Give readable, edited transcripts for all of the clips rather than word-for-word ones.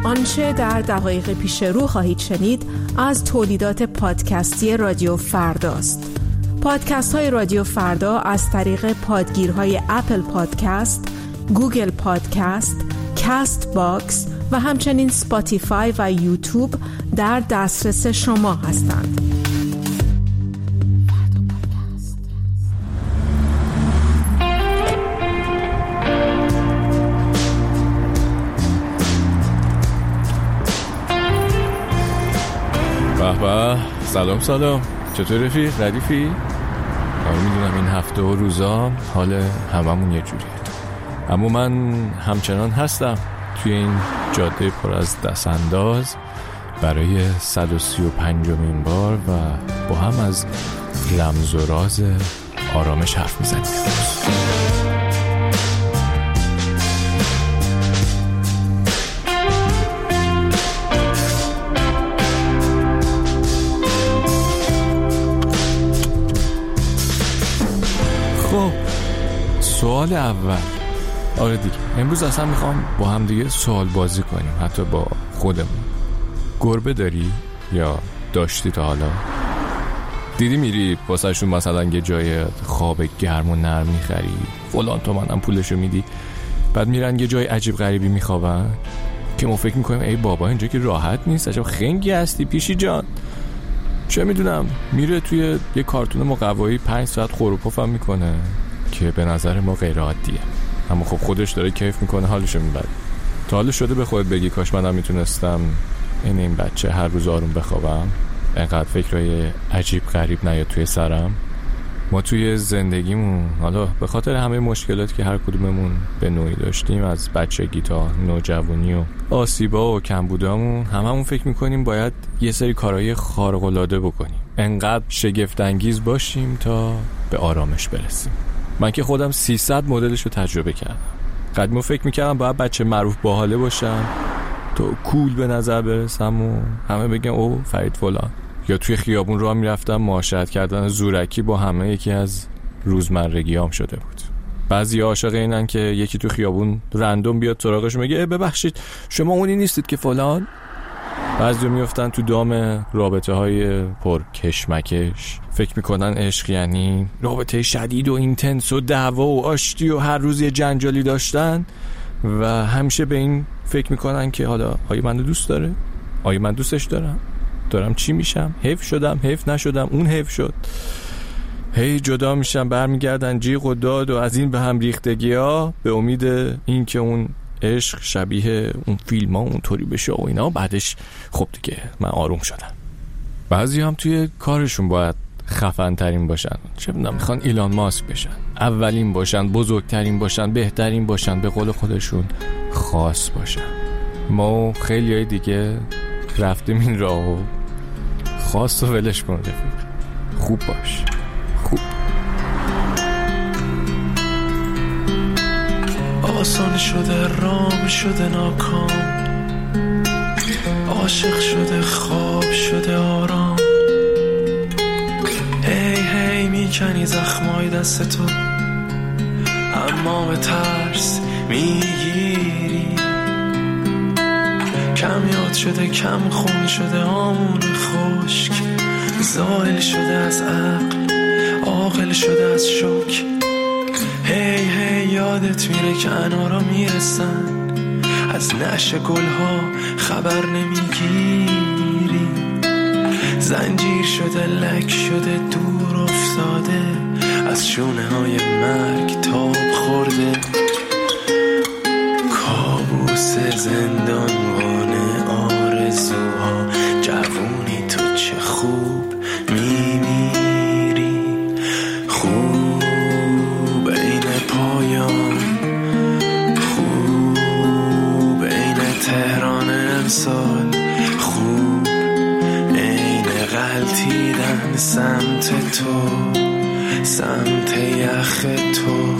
آنچه در دقایق پیش رو خواهید شنید از تولیدات پادکستی رادیو فرداست. پادکست های رادیو فردا از طریق پادگیرهای اپل پادکست، گوگل پادکست، کاست باکس و همچنین سپاتیفای و یوتیوب در دسترس شما هستند. سلام چطور رفیق؟ ردیفی؟ میدونم این هفته و روزا حال هممون یه جوریه، اما من همچنان هستم توی این جاده پر از دستانداز برای 135مین بار و با هم از رمز و راز آرامش حرف میزنیم. خب سوال اول، آره دیگه امروز اصلا میخوام با هم دیگه سوال بازی کنیم، حتی با خودمون. گربه داری یا داشتی تا حالا؟ دیدی میری واسهشون مثلا یه جای خواب گرم و نرم میخری، فلان تومنم پولشو میدی، بعد میرن یه جای عجیب غریبی میخوابن که ما فکر میکنیم ای بابا اینجا که راحت نیست، عجب خنگی هستی پیشی جان. چه میدونم میره توی یه کارتون مقوایی 5 ساعت خروپفم میکنه که به نظر ما غیر عادیه، اما خب خودش داره کیف میکنه، حالشو میبره. تا حالا شده به خودت بگی کاش منم میتونستم این بچه هر روز آروم بخوابم، اینقدر فکرای عجیب غریب نیاد توی سرم؟ ما توی زندگیمون حالا به خاطر همه مشکلاتی که هر کدوممون به نوعی داشتیم، از بچگی تا نوجوانی و آسیبا و کمبودامون، هممون فکر میکنیم باید یه سری کارهای خارق‌العاده بکنیم، انقدر شگفت انگیز باشیم تا به آرامش برسیم. من که خودم 300 مدلش رو تجربه کردم. قدیما فکر میکردم باید بچه معروف باحاله باشم تو کول به نظر برسم و همه بگن او فرید فلان، یا توی خیابون راه میرفتم معاشرت کردن زورکی با همه یکی از روزمرگیام شده بود. بعضی عاشق اینن که یکی تو خیابون رندوم بیاد سراغش میگه ببخشید شما اونی نیستید که فلان. بعضی میافتن تو دام رابطه های پر کشمکش، فکر میکنن عشق یعنی رابطه شدید و اینتنس و دعوا و آشتی و هر روز یه جنجالی داشتن و همیشه به این فکر میکنن که حالا آیا منو دوست داره؟ آیا من دوستش دارم چی میشم؟ حیف شدم، حیف نشدم، اون حیف شد. هی جدا میشم، برمیگردن جیغ و داد و از این به هم ریختگی ها، به امید این که اون عشق شبیه اون فیلم ها اونطوری بشه و اینا. بعدش خب دیگه من آروم شدم. بعضی هم توی کارشون باید خفن ترین باشن، چه میدونم میخوان ایلان ماسک بشن، اولین باشن، بزرگترین باشن، بهترین باشن، به قول خودشون خاص باشن. ما خیلی های دیگه رفتیم این راهو، خاص و ولش کن رفیق، خوب باش، خوب. آسان شده رام شده ناکام، عاشق شده خواب شده آرام. هی میکنی زخمای دست تو، اما به ترس میگیری. کم یاد شده کم خون شده آمون خشک، زائل شده از عقل عاقل شده از شوک. هی یادت میره که انارا میرسن، از نعش گلها خبر نمیگیری. زنجیر شده لک شده دور افتاده، از شونه های مرگ تاب خورده. کابوس زندانبان آرزوها، جوونی تو چه خوب میمیری. خوب این پایان، خوب این تهران امسال، خوب این غلطیدن سمت تو، سمت یخ تو.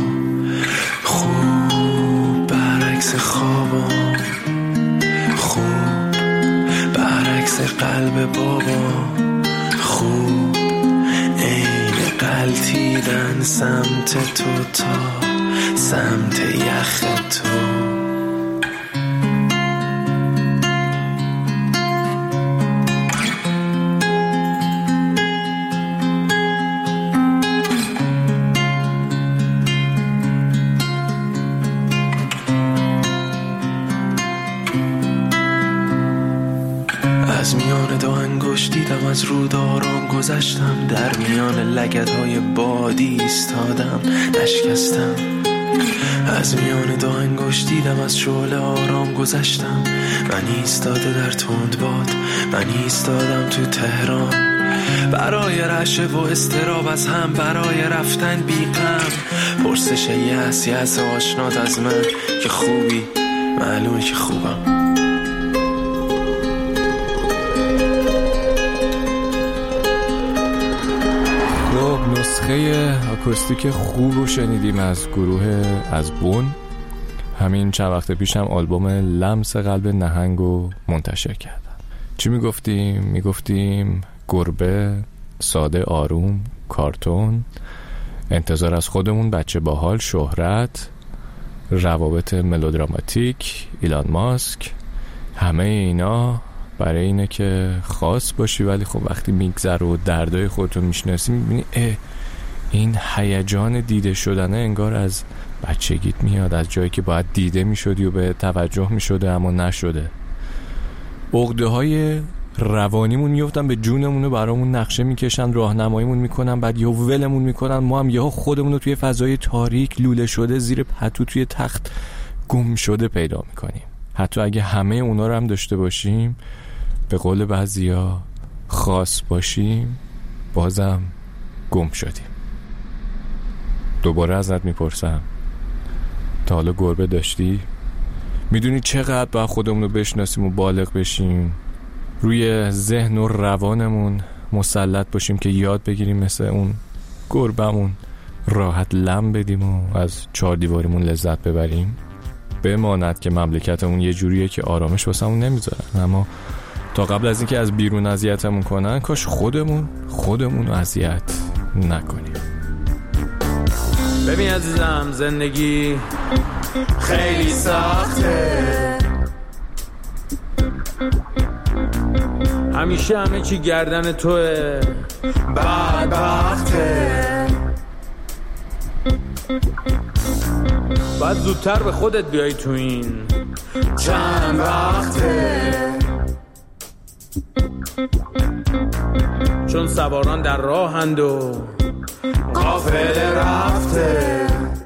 خوب برعکس خوابم، خوب برعکس قلب بابا، خوب این غلطیدن سمت تو تا سمت یخ تو. انگشت دیدم از روداران گذشتم، در میان لگدهای بادی ایستادم نشکستم. از میان دو انگشت دیدم از شعله آرام گذشتم. من ایستاده در تند باد، من ایستادم تو تهران، برای رعشه و استراب از هم، برای رفتن بی غم. پرسش یس آشنات از من که خوبی، معلومه که خوبم. نسخه آکوستیک خوب رو شنیدیم از گروه از بون. همین چند وقت پیش هم آلبوم لمس قلب نهنگ رو منتشر کردن. چی میگفتیم گربه، ساده آروم، کارتون، انتظار از خودمون، بچه باحال، شهرت، روابط ملودراماتیک، ایلان ماسک. همه اینا برای اینه که خاص باشی، ولی خب وقتی میگذره و دردای خودتو میشناسی میبینی این هیجان دیده شدنه انگار از بچگیت میاد، از جایی که باید دیده میشدی و به توجه میشده اما نشده. عقده های روانیمون میفتن به جونمون و برامون نقشه میکشن، راهنماییمون میکنن، بعد یهو ولمون میکنن. ما هم یهو خودمون رو توی فضای تاریک لوله شده زیر پتو توی تخت گم شده پیدا میکنیم. حتی اگه همه اونا رو هم داشته باشیم، به قول بعضیا خاص باشیم، بازم گم شدیم. دوباره ازت میپرسم، تا حالا گربه داشتی؟ میدونی چقدر باید خودمون رو بشناسیم و بالغ بشیم، روی ذهن و روانمون مسلط باشیم که یاد بگیریم مثل اون گربمون راحت لم بدیم و از چهار دیواریمون لذت ببریم. بماند که مملکتمون یه جوریه که آرامش واسمون نمیذارن، اما تا قبل از اینکه از بیرون اذیتمون کنن، کاش خودمون رو اذیت نکنیم. ببین عزیزم، زندگی خیلی سخته، همیشه همه چی گردن توه، بدبخته، باید زودتر به خودت بیای تو این چند وقته، چون سواران در راهند و قافله رفته.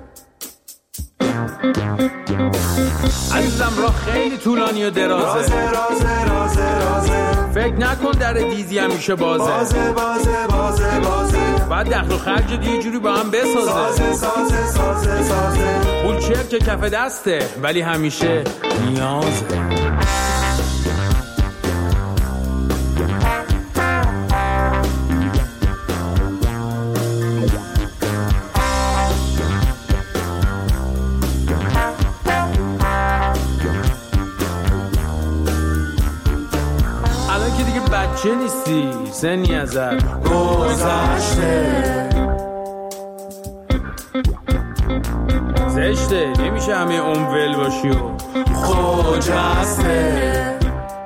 عزیزم راه خیلی طولانی و درازه، رازه فکر نکن در دیزی همیشه بازه باید دخل و خرج یه جوری با هم بسازه. سازه پول چرک که کف دسته، ولی همیشه نیازه. بچه نیستی، سنی ازت گذشته، زشته، نمیشه همه ول باشی و خجسته.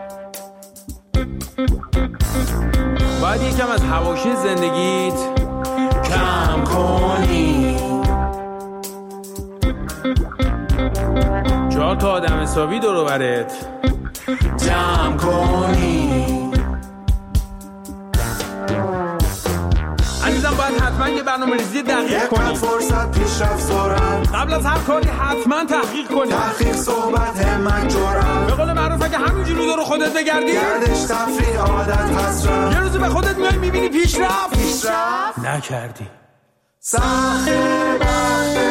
باید یکم از حواشی زندگیت کم کنی، 4 تا آدم حسابی دور و برت جمع کنی. عزیزم باید حتما یه برنامه‌ریزی دقیق کنی، فرصت پیشرفت سرعت، قبل از هر کاری حتما تحقیق کنی، تحقیق صحبت همت جرأت، به قول معروف اگه همینجوری دور خودت بگردی، گردش تفریح عادت حسرت، یه روزی به خودت میای میبینی پیشرفت نکردی. سخته وقته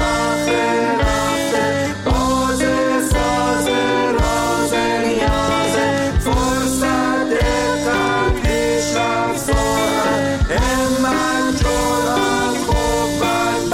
بازه سازه رازه نیازه، فرصت دقت پیشرفت سرعت، همت جرأت قوت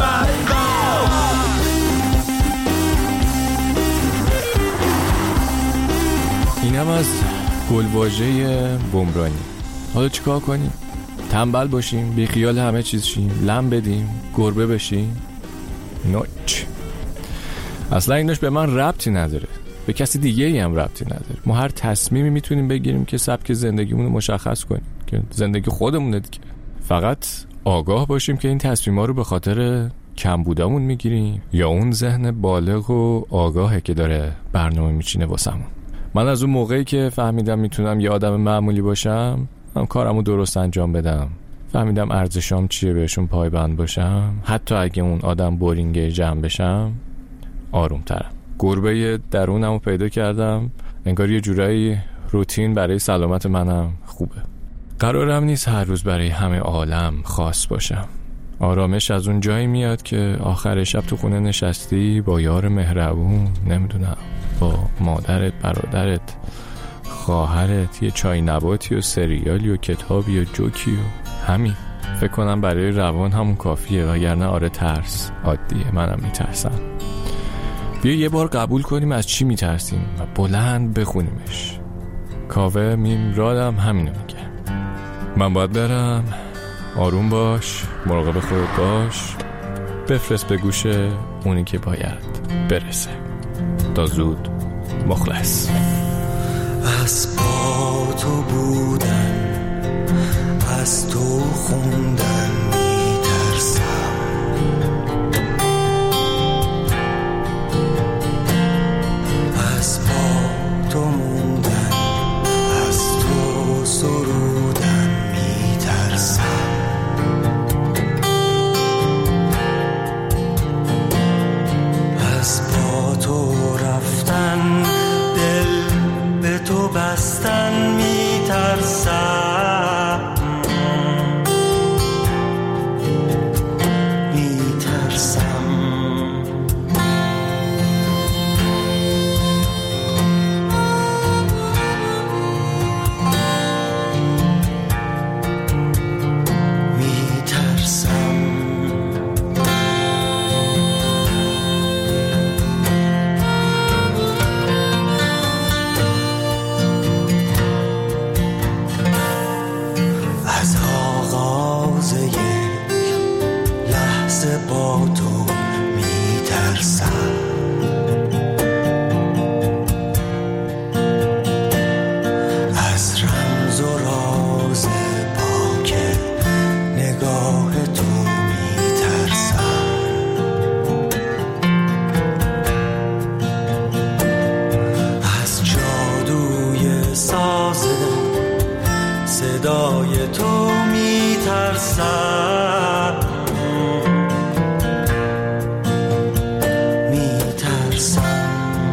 اینم از گلواژه بمرانی. حالا چیکار کنیم؟ تنبل باشیم، بی خیال همه چیز شیم، لم بدیم، گربه بشیم؟ نوچ. اصلا اینش به من ربطی نداره، به کسی دیگه ای هم ربطی نداره. ما هر تصمیمی میتونیم بگیریم که سبک زندگیمون رو مشخص کنیم، که زندگی خودمونه دیگه. فقط آگاه باشیم که این تصمیم‌ها رو به خاطر کم بودمون میگیریم یا اون ذهن بالغ و آگاهه که داره برنامه میچینه واسمون. من از اون موقعی که فهمیدم میتونم یه آدم معمولی باشم، من کارمو درست انجام بدم. فهمیدم ارزشام چیه، بهشون پایبند باشم. حتی اگه اون آدم بورینگه جمع بشم آروم ترم. گربه درونمو پیدا کردم. انگار یه جورایی روتین برای سلامت منم خوبه. قرارم نیست هر روز برای همه عالم خاص باشم. آرامش از اون جایی میاد که آخر شب تو خونه نشستی با یار مهربون، نمیدونم، با مادرت، برادرت، خواهرت، یه چای نباتی و سریالی و کتابی و جوکی و همین. فکر کنم برای روان همون کافیه، وگرنه آره ترس عادیه، منم میترسم. بیا یه بار قبول کنیم از چی میترسیم و بلند بخونیمش. کاوه میم رادم همینو میگه. من باید برم. آروم باش، مراقب خودت باش، بفرست به گوش اونی که باید برسه. تا زود، مخلص. از با تو بودن، از تو خوندن میترسم. از با تو موندن، از تو سرودن میترسم. از با تو رفتن، دل به تو بستن میترسم. از آغاز یک لحظه با تو میترسم. از رمز و راز پاک نگاه تو میترسم. از جادوی ساز صدای تو میترسم. میترسم.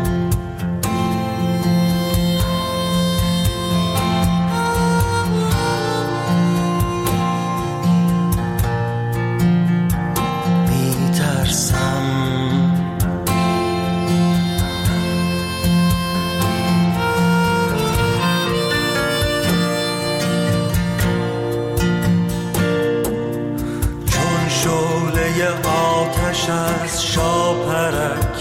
آتش از شاپرک،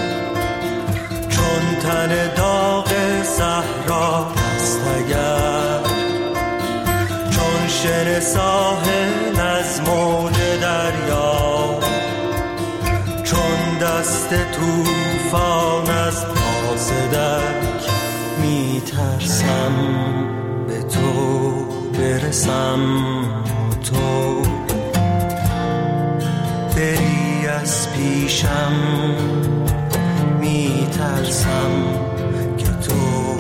چون تن داغ صحرا است اگر، چون شن ساحل از موج دریا، چون دست طوفان از پاس درک. میترسم به تو برسم، تو بری از پیشم. میترسم که تو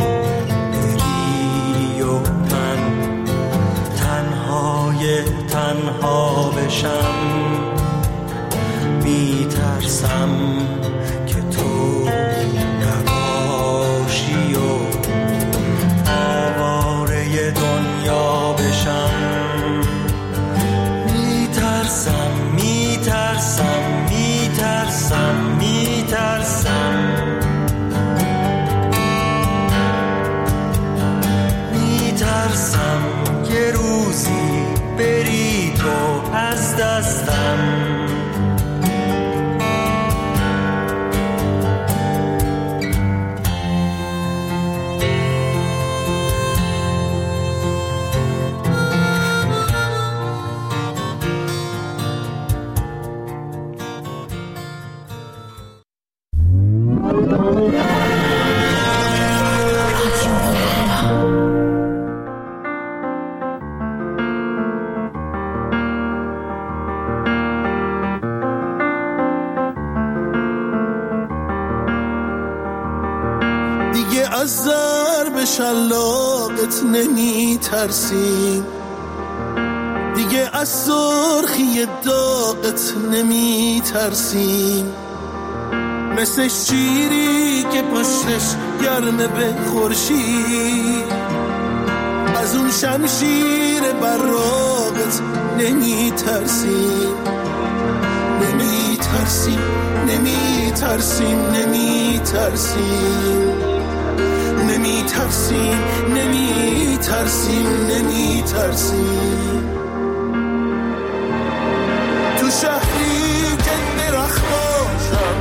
بری و من تنهای تنها بشم. میترسم که تو نباشی و آواره دنیا بشم. میترسم، میترسم، میترسم، میترسم. میترسم یه روزی بری تو از دستم. دیگه از ضرب شلاقت نمی ترسیم، دیگه از سرخی داغت نمی ترسیم. مثل شیری که پشتش گرمه به خورشید، از اون شمشیر براقت نمی ترسیم. نمی ترسیم، نمی ترسیم، نمی ترسیم، نمی ترسیم، نمی ترسیم، نمی ترسیم. تو شهری که درخت باشم،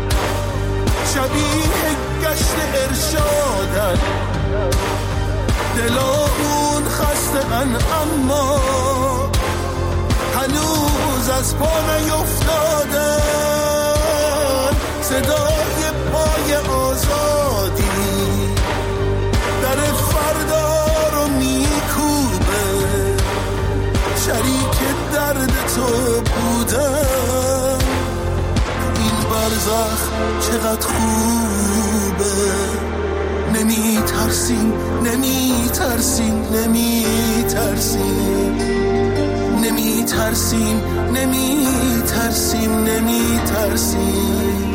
شبیه گشت ارشادن، دلامون خسته‌ان اما هنوز از پا نیفتادن. صدای پای آزادی در فردا رو میکوبه، شریک درد تو بودم. این برزخ چقدر خوبه. نمی ترسیم، نمی ترسیم، نمی ترسیم، نمی ترسیم، نمی ترسیم، نمی ترسیم.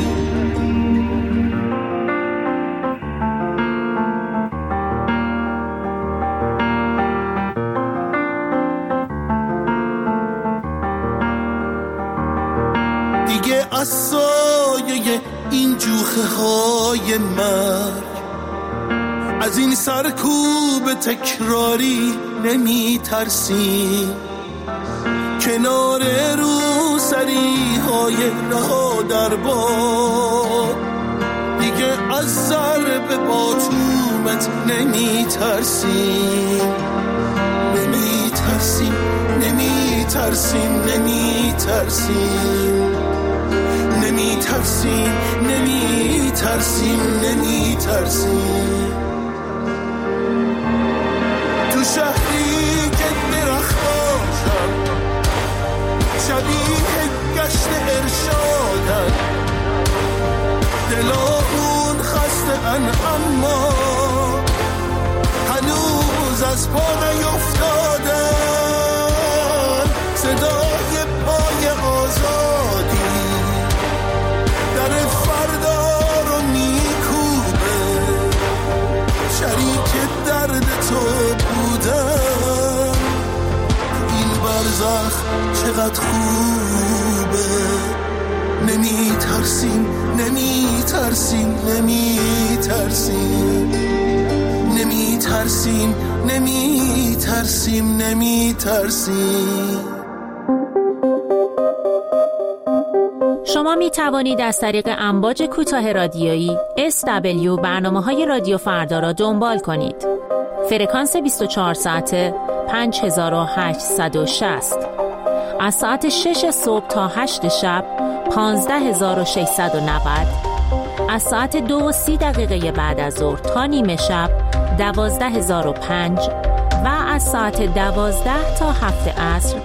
دیگه از سایه این جوخه های مرگ، از این سرکوب تکراری نمی ترسیم. کنار روسری های رها در باد، دیگه از ضرب باتومت نمی ترسیم. نمی ترسیم، نمی ترسیم، نمی ترسیم، نمی ترسیم، نمی ترسیم، نمی ترسیم. تو شهری که درخت باشم، شبیه گشت ارشادن، دلامون خسته‌ان اما هنوز از پا نیفتادن. صدای پای آزادی در فردا رو میکوبه، شریک درد تو بودم. این برزخ چقدر خوبه. نمی ترسیم، نمی ترسیم، نمی ترسیم، نمی ترسیم، نمی ترسیم، نمی ترسیم. شما می توانید از طریق امواج کوتاه رادیویی SW برنامه‌های رادیو فردا را دنبال کنید. فرکانس 24 ساعته 5860. از ساعت 6 صبح تا 8 شب 15690. از ساعت 2:30 بعد از ظهر تا نیمه شب 12005 و از ساعت 12 تا 7 عصر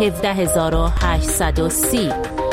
17830.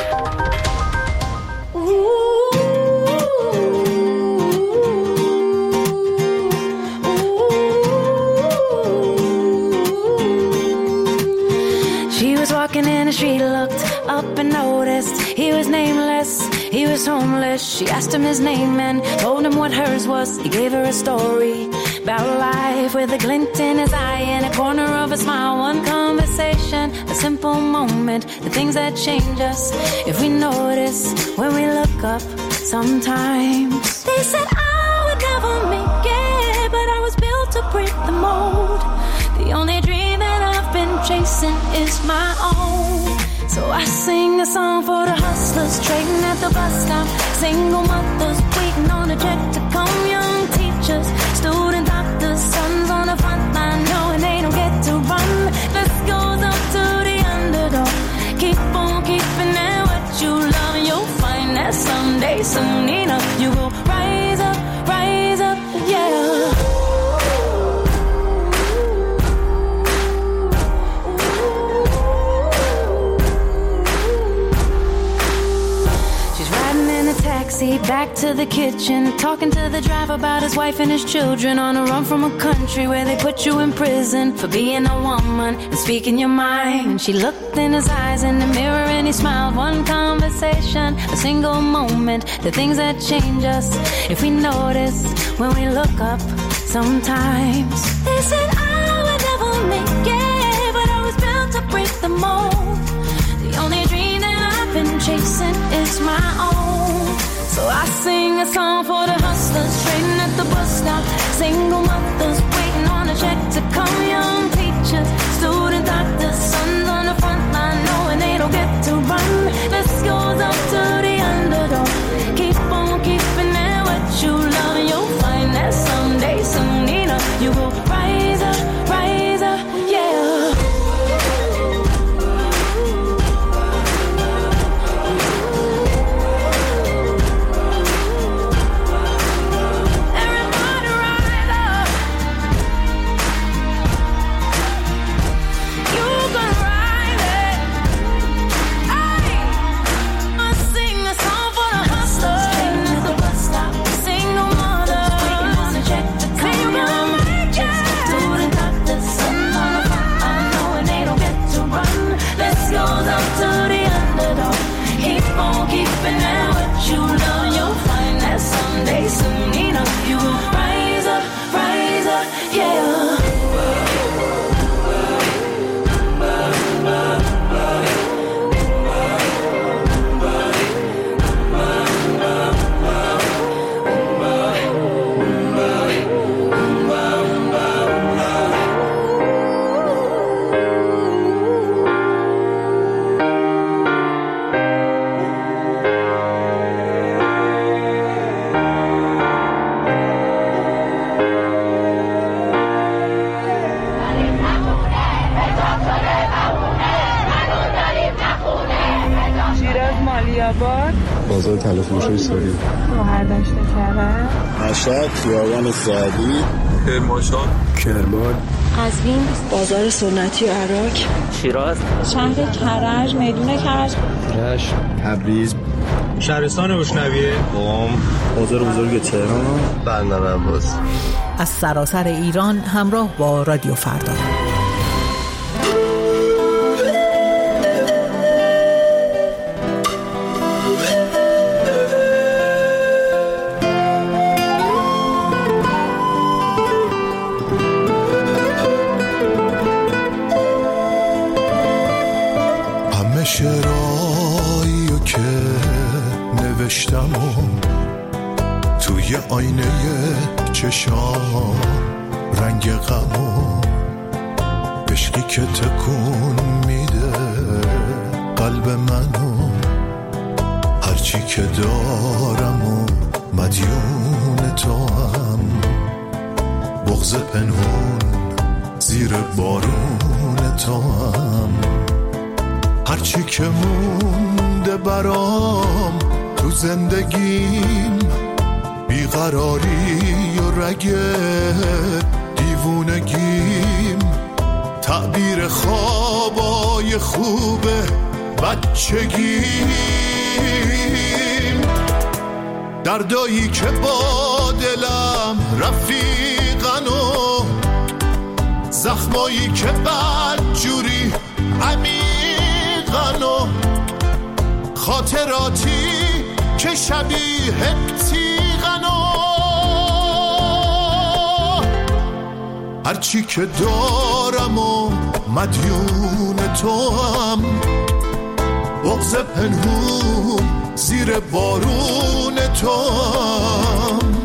Walking in the street, looked up and noticed he was nameless, he was homeless. She asked him his name and told him what hers was. He gave her a story about life with a glint in his eye and a corner of a smile. One conversation, a simple moment, the things that change us if we notice when we look up sometimes. They said I would never make it, but I was built to break the mold. The only dream that I've been chasing is my own. So I sing a song for the hustlers trading at the bus stop, single mothers waiting on a check to come, young teachers, student doctors, sons on the front line knowing they don't get to run. This goes up to the underdog. Keep on keeping at what you love and you'll find that someday, soon enough, you will rise up, yeah. a taxi back to the kitchen, talking to the driver about his wife and his children, on a run from a country where they put you in prison for being a woman and speaking your mind. And she looked in his eyes in the mirror and he smiled. One conversation, a single moment, the things that change us if we notice when we look up sometimes. They said I would never make it, but I was built to break the mold. The only dream that I've been chasing is my own. So I sing a song for the hustlers trading at the bus stop, single mothers waiting on a check to come, young teachers, student doctors, sons on the front line knowing they don't get to run. This goes up to the underdog. Keep on keeping it what you love, and you'll find that someday, soon enough, you will rise up, yeah. بازار تلفروشی سوری، مهردشت کرد، مشهد، خیابان سعدی، کرمانشاه، کرمان، قزوین، بازار سنتی عراق، شیراز، شهر کرج، میدون کرج، رشت، تبریز، شهرستان روشنویه، قم، بازار بزرگ تهران، بندر عباس. از سراسر ایران همراه با رادیو فردا. شعرهایی که نوشتم و توی آینه چشام رنگ غم و عشقی که تکون میده قلب منو، هرچی که دارم و مدیون تو هم، بغض پنهون زیر بارون تو هم، هرچی که مونده برام تو زندگیم، بیقراری و رگ دیوونگیم، تعبیر خوابای خوب بچگیم، دردایی که با دلم رفیقن و زخمایی که بدجوری عمیقن و خاطراتی که شبیه تیغن و هرچی که دارم و مدیون تو هم، بغض پنهون زیر بارون تو هم.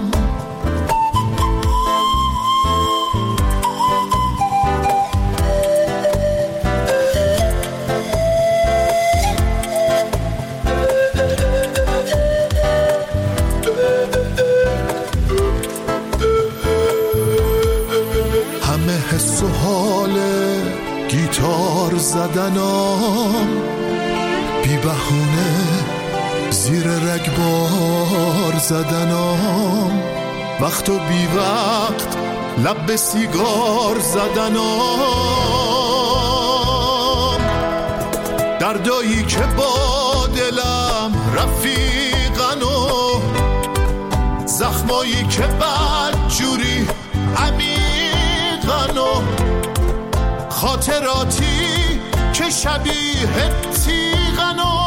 حس و حال گیتار زدنام، بی بهونه زیر رگبار زدنام، وقت و بی وقت لب به سیگار زدنام، دردایی که با دلم رفیقن و چشمایی که بدجوری عمیقن و خاطراتی که شبیه تیغن و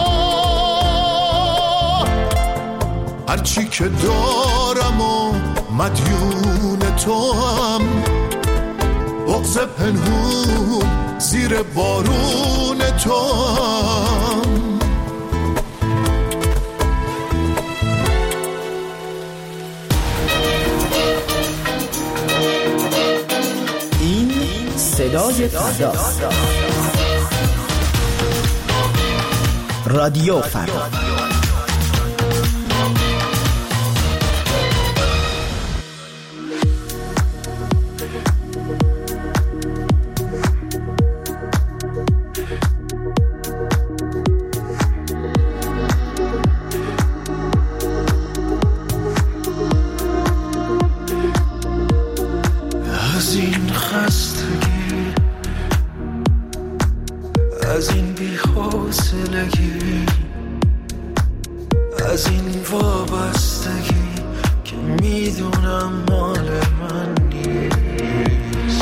هرچی که دارم و مدیون تو هم بغض پنهون زیر بارون تو هم. این صدای فرداست. رادیو فردا. از این خستگی، از این بی‌حوصلگی، از این وابستگی که میدونم مال من نیست،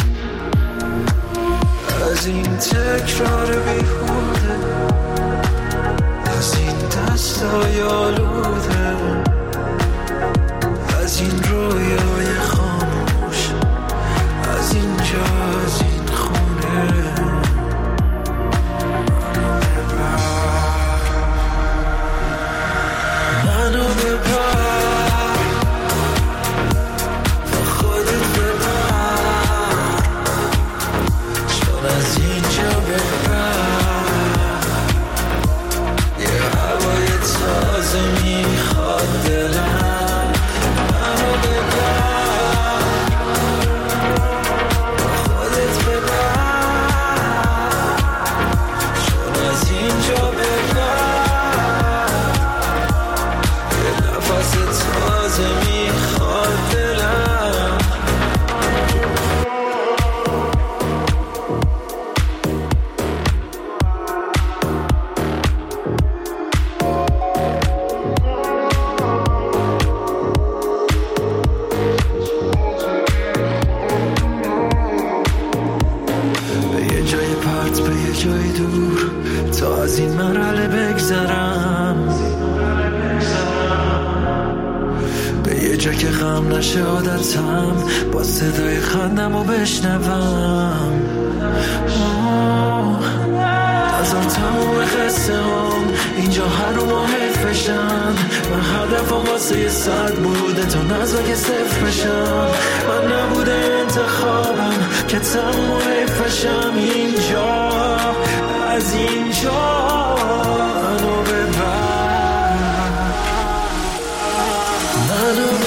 از این تکرار بیهوده، از این دستای آلوده، از این رویای خاموش، از اینجا، از این خونه. منو ببر با خودت ببر، چون از اینجا ببر یه هوای تازه میخواد دلم. منو ببر با خودت ببر، چون از اینجا ببر یه نفس تازه میخواد دلم. به یه جای پرت، به یه جای دور، تا از این مرحله بگذرم، به یه جا که غم نشه عادتم، با صدای خندم و بشنوم. هزار تموم خسته هم اینجا هر ماه حیفشن. من هدفم واسه یه صد بوده تا نزاک صفر بشم. من نبوده انتخابم که تموم و حیفشم. اینجا، از اینجا منو ببر، منو